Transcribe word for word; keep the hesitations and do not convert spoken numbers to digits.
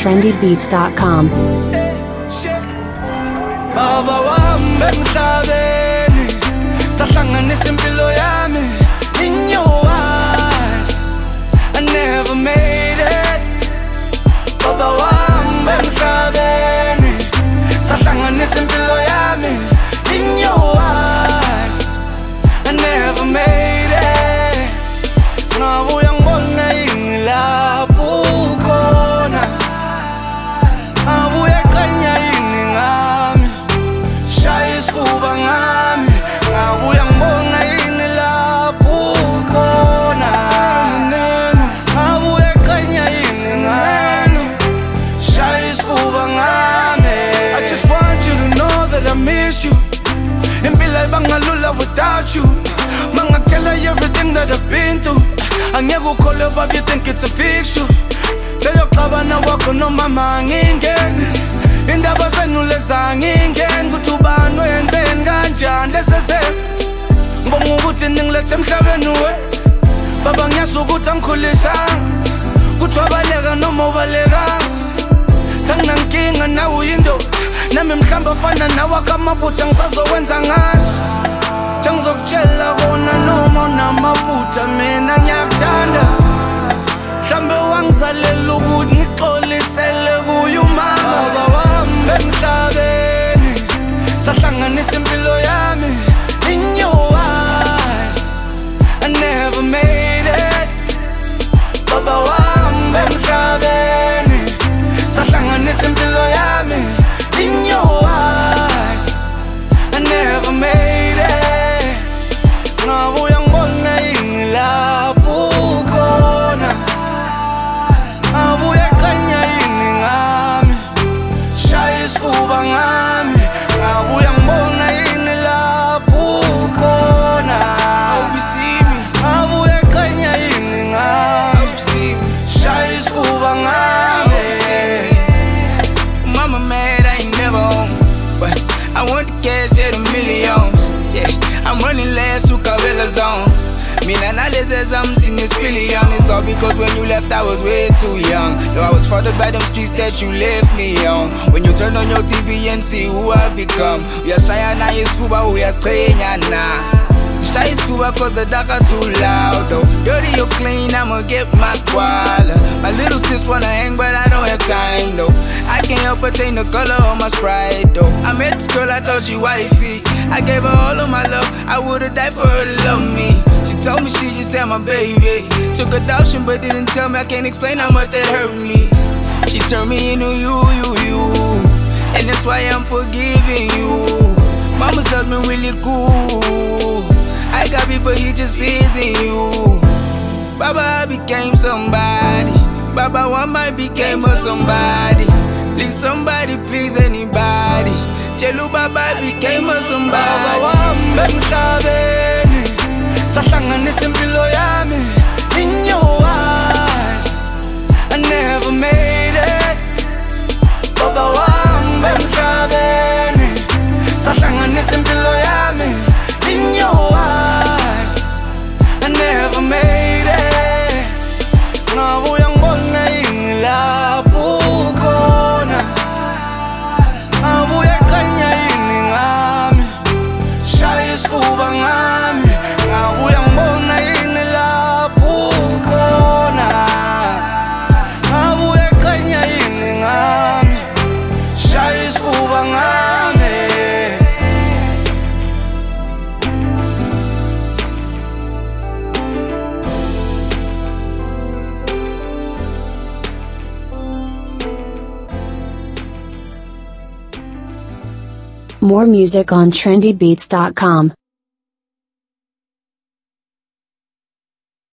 trendy beats dot com. Baba wami emhlabeni sahlanganisa impilo yami in your eyes I never made it. Baba wami emhlabeni sahlanganisa impilo yami in your eyes I never made it. Ngabuya ngibona yini lapho ukhona, ngabuya ekhanya yini ngami, shaya isifuba ngami, ngabuya ngibona yini lapho ukhona, ngabuya ekhanya yini ngami, shaya isifuba ngami. I just want you to know that I miss you. Impilo ibangalula without you. Mangakutshela everything that I've been through, angeke ukholwe baba, you think it's a fiction. Leyo xabana wakho nomama ngingeni, indaba zenu leza ngingeni, kuthi ubani wenzeni kanjani lesese. Ngibonga ukuthi ningilethe emhlabeni we baba, ngiyazi ukuthi angikhulisanga, kuthi wabaleka noma ubalekanga. Sanginankinga nawe uyindoda, nami mhlamba fana nawakho amaphutha ngisazokwenza ngazi. Ngizokutshela kona noma unamaphutha mina ngiyakuthanda. Mhlambe wangizalela ukuthi ngixolisele kuye umama. Baba wami emhlabeni sahlanganisa impilo yami in your eyes I never made it. Baba wami emhlabeni sahlanganisa impilo yami in your eyes I never made it. Ngabuya ngibona yini lapho ukhona, ngabuya ekhanya yini ngami, shaya isifuba ngami, ngabuya ngibona yini lapho ukhona, ngabuya ekhanya yini ngami, shaya isifuba ngami. Mama mad, I ain't never home, but I want the cash at a millions. Yeah, I'm running last to Cabela zone. Mina nalezeza msini spillion. It's all because when you left I was way too young. Though I was fathered by them streets that you left me on. When you turn on your T V and see who I've become, we are shy and I is fuba, we are straying now. Shy is fuba cause the dark are too loud though. Dirty or clean, I'ma get my koala. My little sis wanna hang but I don't have time though. I can't help but change the color of my Sprite though. I met this girl, I thought she wifey. I gave her all of my love, I would've died for her to love me. She told me she just had my baby. Took adoption but didn't tell me, I can't explain how much that hurt me. She turned me into you, you, you, and that's why I'm forgiving you. Mama's husband really cool, I got people, he just sees in you. Baba, I became somebody. Baba, one might became a somebody. Please somebody, please anybody. Chelu Baba became a somebody. Baba wami emhlabeni sahlanganisa impilo yami in your eyes I never made it. Baba wami emhlabeni sahlanganisa impilo yami in your eyes I never made it. Ngabuya ngibona yini lapho ukhona, ngabuya ekhanya yini ngami, shaya isifuba ngami, ngabuya ngibona yini lapho ukhona, ngabuya ekhanya yini ngami, shaya isifuba ngami. More music on trendy beats dot com.